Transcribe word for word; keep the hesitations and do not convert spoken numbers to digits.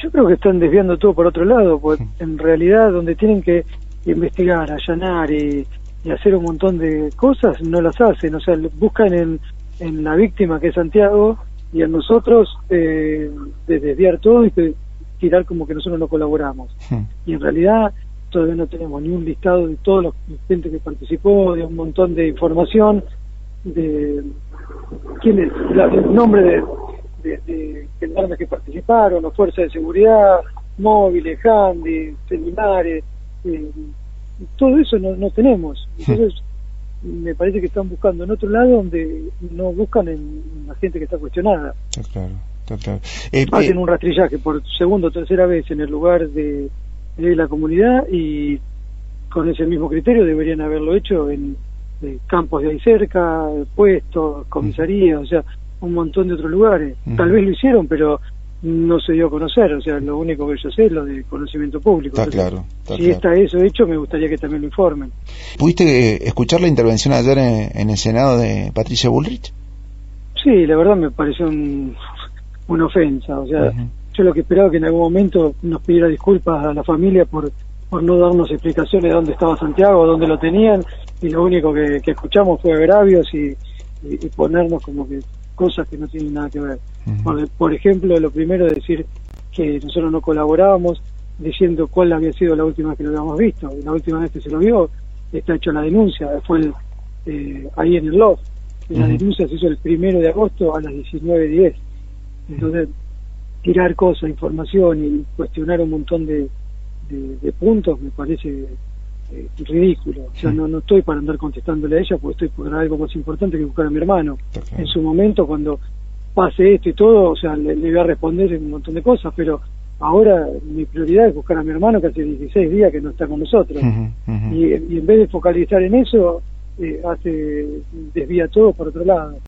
Yo creo que están desviando todo por otro lado, porque en realidad donde tienen que investigar, allanar y, y hacer un montón de cosas, no las hacen. O sea, buscan en, en la víctima, que es Santiago, y en nosotros eh, de desviar todo y de tirar como que nosotros no colaboramos. Sí. Y en realidad todavía no tenemos ni un listado de todos los gente que participó, de un montón de información, de quién es, la, el nombre de, de, de gendarmes que participaron, o fuerzas de seguridad, móviles, handy, celulares, eh, todo eso no, no tenemos. Entonces sí. Me parece que están buscando en otro lado donde no buscan en, en la gente que está cuestionada. Está claro, está claro. Eh, Hacen eh, un rastrillaje por segunda o tercera vez en el lugar de, de la comunidad, y con ese mismo criterio deberían haberlo hecho en eh, campos de ahí cerca, puestos, comisarías, uh-huh. o sea, un montón de otros lugares. Uh-huh. Tal vez lo hicieron, pero no se dio a conocer. O sea, lo único que yo sé es lo de conocimiento público. Está Entonces, claro. Está si claro. está eso hecho, me gustaría que también lo informen. ¿Pudiste eh, escuchar la intervención ayer en, en el Senado de Patricia Bullrich? Sí, la verdad me pareció un, una ofensa. O sea, uh-huh. yo lo que esperaba que en algún momento nos pidiera disculpas a la familia por por no darnos explicaciones de dónde estaba Santiago, dónde lo tenían, y lo único que, que escuchamos fue agravios y, y, y ponernos como que cosas que no tienen nada que ver. Uh-huh. por, por ejemplo, lo primero es decir que nosotros no colaborábamos, diciendo cuál había sido la última vez que lo habíamos visto. Y la última vez que se lo vio, está hecho la denuncia, fue el, eh, ahí en el loft. La uh-huh. denuncia se hizo el primero de agosto a las diecinueve diez. Entonces, tirar cosas, información y cuestionar un montón de De, de puntos me parece eh, ridículo. O sea, no, no estoy para andar contestándole a ella, porque estoy por algo más importante que buscar a mi hermano. Okay. En su momento, cuando pase esto y todo, o sea, le, le voy a responder en un montón de cosas, pero ahora mi prioridad es buscar a mi hermano, que hace dieciséis días que no está con nosotros. Uh-huh, uh-huh. Y, y en vez de focalizar en eso, eh, hace desvía todo por otro lado.